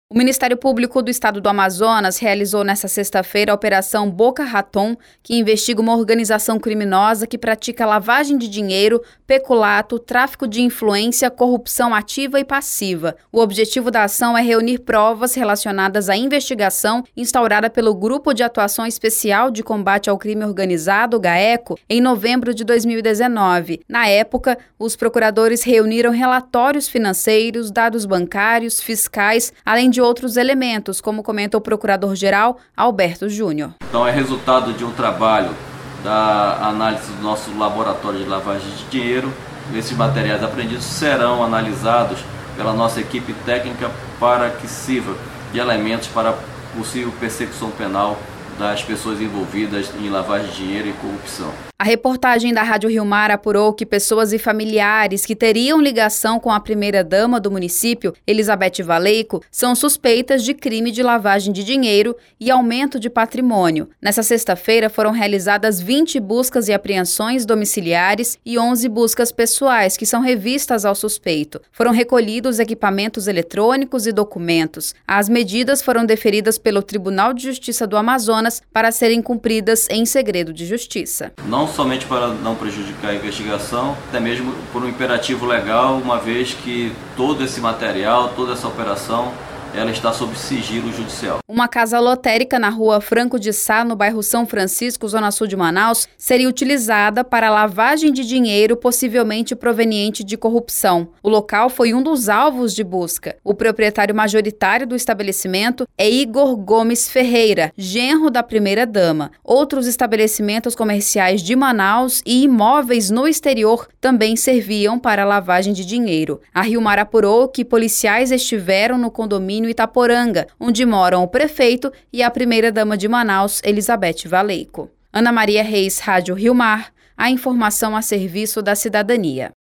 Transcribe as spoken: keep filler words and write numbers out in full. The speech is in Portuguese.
O Ministério Público do Estado do Amazonas realizou nesta sexta-feira a Operação Boca Raton, que investiga uma organização criminosa que pratica lavagem de dinheiro, peculato, tráfico de influência, corrupção ativa e passiva. O objetivo da ação é reunir provas relacionadas à investigação instaurada pelo Grupo de Atuação Especial de Combate ao Crime Organizado, GAECO, em novembro de dois mil e dezenove. Na época, os procuradores reuniram relatórios financeiros, dados bancários, fiscais, além de de outros elementos, como comenta o procurador-geral Alberto Júnior. Então é resultado de um trabalho da análise do nosso laboratório de lavagem de dinheiro. Esses materiais apreendidos serão analisados pela nossa equipe técnica para que sirva de elementos para possível persecução penal das pessoas envolvidas em lavagem de dinheiro e corrupção. A reportagem da Rádio Rio Mar apurou que pessoas e familiares que teriam ligação com a primeira-dama do município, Elizabeth Valeico, são suspeitas de crime de lavagem de dinheiro e aumento de patrimônio. Nessa sexta-feira foram realizadas vinte buscas e apreensões domiciliares e onze buscas pessoais, que são revistas ao suspeito. Foram recolhidos equipamentos eletrônicos e documentos. As medidas foram deferidas pelo Tribunal de Justiça do Amazonas para serem cumpridas em segredo de justiça. Não somente para não prejudicar a investigação, até mesmo por um imperativo legal, uma vez que todo esse material, toda essa operação, ela está sob sigilo judicial. Uma casa lotérica na rua Franco de Sá, no bairro São Francisco, zona sul de Manaus, seria utilizada para lavagem de dinheiro possivelmente proveniente de corrupção. O local foi um dos alvos de busca. O proprietário majoritário do estabelecimento é Igor Gomes Ferreira, genro da primeira-dama. Outros estabelecimentos comerciais de Manaus e imóveis no exterior também serviam para lavagem de dinheiro. A Rio Mar apurou que policiais estiveram no condomínio Itaporanga, onde moram o prefeito e a primeira-dama de Manaus, Elizabeth Valeico. Ana Maria Reis, Rádio Rio Mar, a informação a serviço da cidadania.